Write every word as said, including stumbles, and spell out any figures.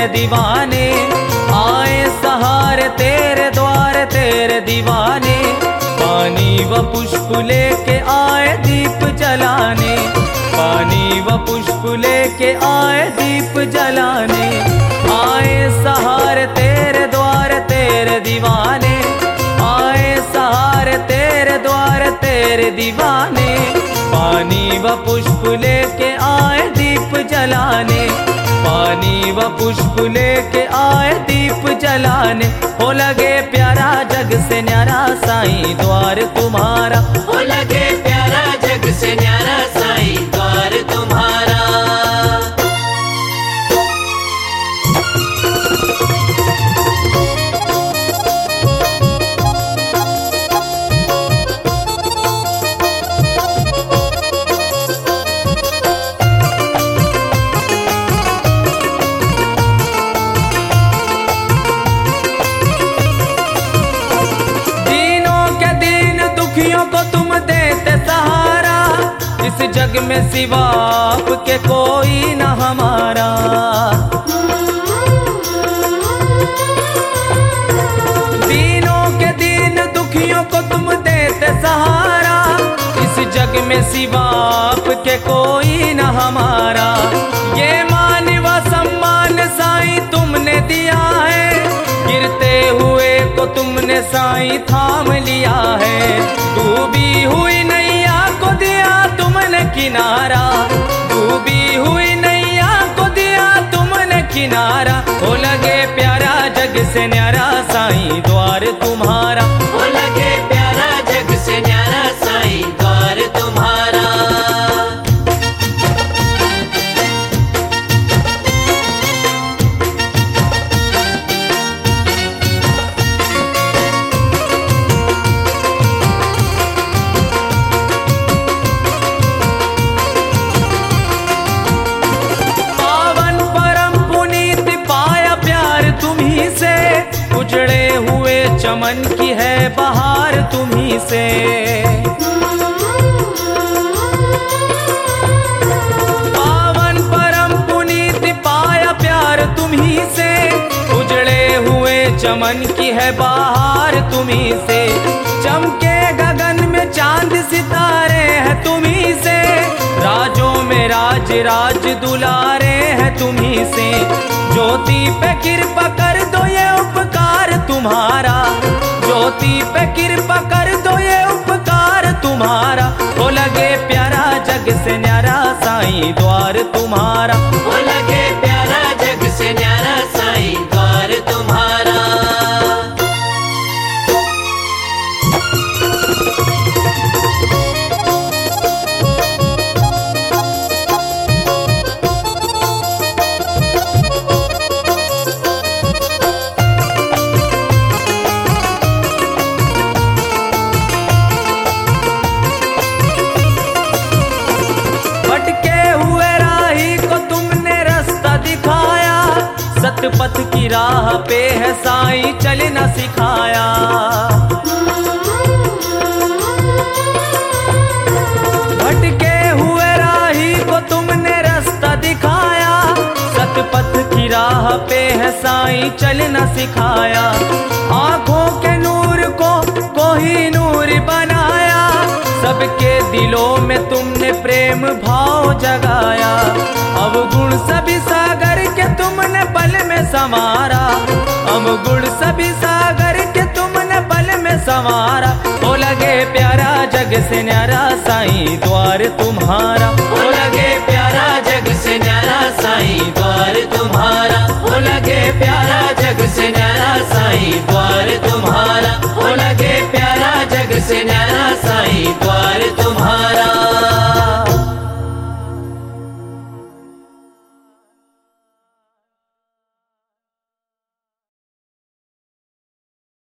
तेरे दीवाने, आए सहारे तेरे द्वार तेरे दीवाने। पानी व पुष्प लेके आए दीप जलाने, पानी व पुष्प लेके आए दीप जलाने। आए सहारे तेरे द्वार तेरे दीवाने, आए सहारे तेरे द्वार तेरे दीवाने। पानी व पुष्प लेके आए दीप जलाने, पानी व पुष्प लेके आए दीप जलाने। हो लगे प्यारा जग से न्यारा साईं द्वार तुम्हारा, हो लगे प्यारा जग से न्यारा साईं द्वार तुम्हारा। को तुम देते सहारा, इस जग में सिवा आपके कोई न हमारा। दीनों के दीन दुखियों को तुम देते सहारा, इस जग में सिवा आपके कोई न हमारा। ये मान व सम्मान साईं तुमने दिया है, गिरते हुए को तुमने साईं थाम लिया है। डूबी हुई नैया को दिया तुमने किनारा, डूबी हुई नैया को दिया तुमने किनारा। हो लगे प्यारा जग से न्यारा साईं द्वार तुम्हारा, हो लगे प्यारा जग से न्यारा साईं द्वार तुम्हारा। उजड़े हुए चमन की है बहार तुम्ही से। पावन परम पुनीत पाया प्यार तुम्ही से, उजड़े हुए चमन की है बहार तुम्ही से। चमके गगन में चांद सितारे हैं तुम्ही से, राजों में राज राज दुलारे हैं तुम्ही से। ज्योति पे कृपा कर दो ये उपकार तुम्हारा, ज्योति पे कृपा कर दो ये उपकार तुम्हारा। हो लगे प्यारा जग से न्यारा साईं द्वार तुम्हारा, हो लगे प्यारा जग से न्यारा साईं द्वार तुम्हारा। सतपथ की राह पे है साईं चलना सिखाया। भटके हुए राही को तुमने रास्ता दिखाया, सतपथ की राह पे है साईं चलना सिखाया। आँखों के नूर को कोई नूर बनाया, सबके दिलों में तुमने प्रेम भाव जगाया। अब गुण सभी सागर के तुमने पल में समारा, अब गुण सभी सागर के तुमने पल में समारा। हो लगे प्यारा जग से न्यारा साईं द्वार तुम्हारा, हो लगे प्यारा जग से न्यारा साईं द्वार तुम्हारा। हो लगे प्यारा जग से न्यारा साईं द्वार तुम्हारा, हो लगे प्यारा जग से न्यारा